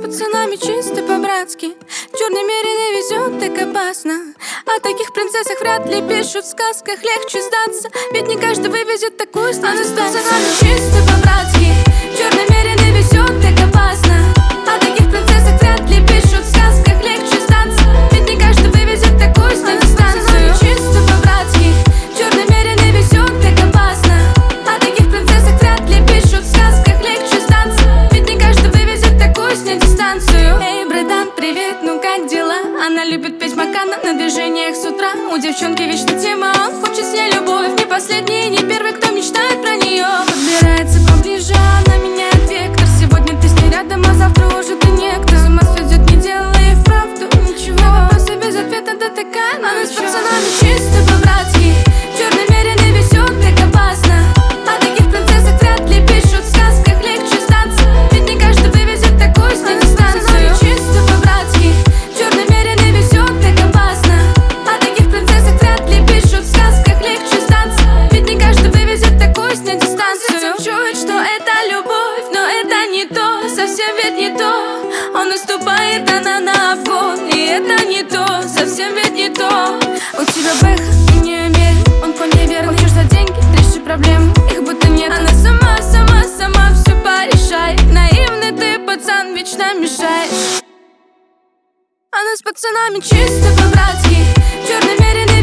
пацанами чисто по-братски. Черный мериный везет так опасно. О таких принцессах вряд ли пишут в сказках. Легче сдаться, ведь не каждый вывезет такую станцию. С пацанами чисто по-братски. Черный мериный везет так опасно. О таких принцессах вряд ли пишут в сказках. Легче сдаться, ведь не каждый вывезет такую станцию. Чисто по-братски. Черный мериный везет так опасно. О таких принцессах вряд ли пишут в сказках. Легче сдаться, ведь не каждый вывезет такую снять дистанцию. Эй, братан, привет, ну как дела? Она любит петь Макана на движениях с утра. У девчонки вечно тема, он хочет с ней любовь. Не последний, не первый, кто мечтает про нее. Подбирается поближе, она меняет вектор. Сегодня ты с ней рядом, а завтра уже ты некто. С ума сведет, не делая вправду ничего. Вопросы без ответа, да такая. Она с пацанами чисто по-братски. Черный мериный везет так опасно. О таких принцессах вряд ли пишут в сказках. Легче сдаться, ведь не каждый вывезет такую снять дистанцию. Чисто по-братски. Черный мериный везет так опасно. О таких принцессах вряд ли пишут в сказках. Легче сдаться, ведь не каждый вывезет такую снять дистанцию. Чует, что это любовь, но это не то, совсем ведь не то. Он наступает, она на обгон, и это не то, совсем ведь не то. У тебя бэха, и не умеет, он конь неверный. Хочешь за деньги, реши проблемы, их будто нет. Она сама все порешает. Наивный ты, пацан, вечно мешаешь. Она с пацанами чисто по-братски. Черный мериный